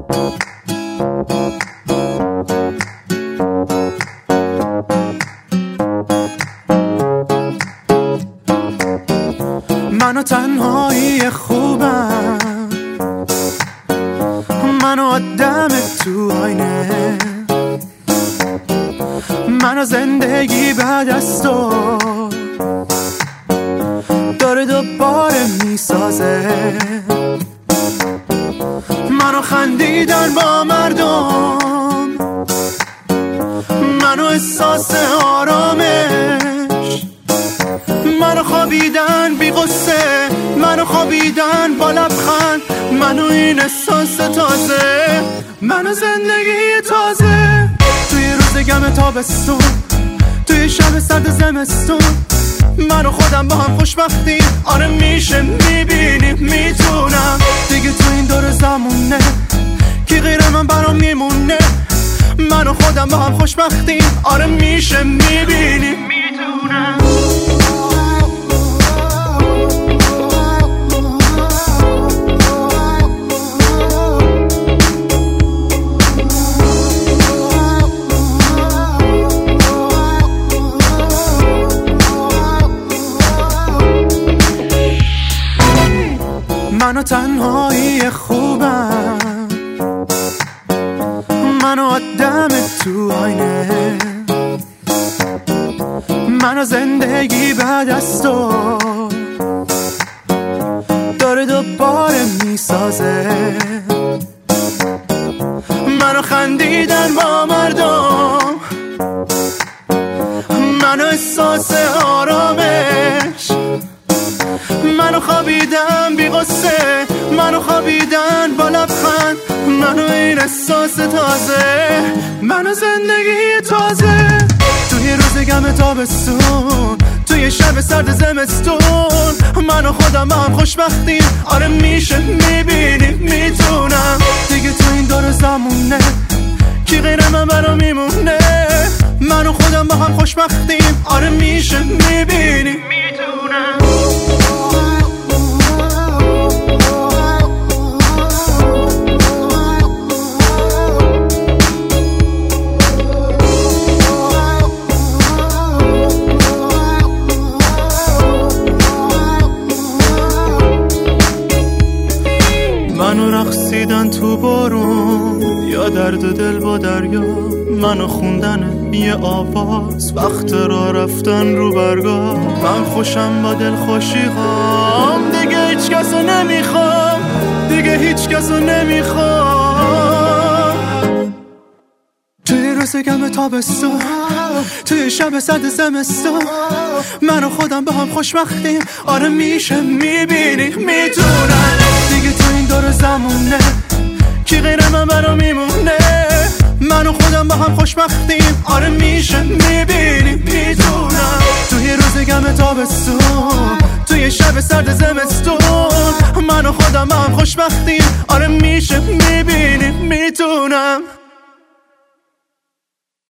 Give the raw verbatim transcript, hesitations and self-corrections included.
من و تنهایی خوبم، من و آدم تو آینه، من و زندگی بعد از تو داره دوباره میسازه، من و خندیدن با مردم، من و احساس آرامش، من و خوابیدن بی غصه، من و خوابیدن با لبخند، من و این احساس تازه، من و زندگی تازه. توی روز گم تابستون، توی شب سرد زمستون، من و خودم با هم خوشبختیم. آره میشه، میبینیم، میتونم دیگه تو این دور زمونه کی غیر من برام میمونه. من و خودم با هم خوشبختیم. آره میشه، میبینیم، میتونم. من و تنهایی خوبم، من و آدم تو آینه، من و زندگی بعد از تو داره دوباره میسازه، من و خندیدن با مردم، من و احساس آرامش، منو خوابیدن بی غصه، منو خوابیدن با لبخند، منو این احساس تازه، منو زندگی تازه. توی روز گم تابستون، توی شب سرد زمستون، منو خودم با هم خوشبختیم. آره میشه، میبینیم، میتونم دیگه تو این دور زمونه کی غیر من برام میمونه. منو خودم با هم خوشبختیم. آره میشه، میبینیم، میتونم. منو رقصیدن تو بارون یا درد دل با دریا، منو خوندن یه آواز وقت را رفتن رو برگاه. من خوشم با دل خوشی‌هام، دیگه هیچ کسو نمیخوام، دیگه هیچ کسو نمیخوام. توی روز گم تابستون، توی شب سرد زمستون، من و خودم با هم خوشبختیم. آره میشه، میبینی، میتونم دیگه تو این دور زمونه کی غیر من برام میمونه. من و خودم با هم خوشبختیم. آره میشه، میبینی، میتونم توی روز گم تابستون، توی شب سرد زمستون، من و خودم با هم خوشبختیم. آره میشه، میبینی، میتونم.